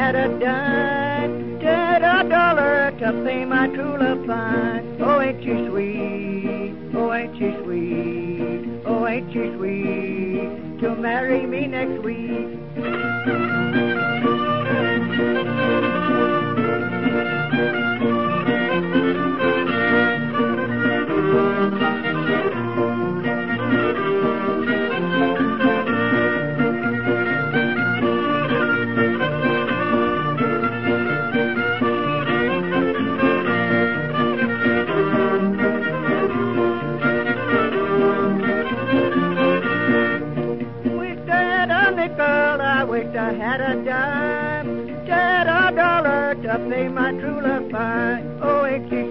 had a dime, dead a dollar to pay my true love fine. Oh, ain't she sweet? Oh, ain't she sweet? Oh, ain't she sweet? To marry me next week. I had a dime, dead a dollar to pay my true love fine. Oh, ain't she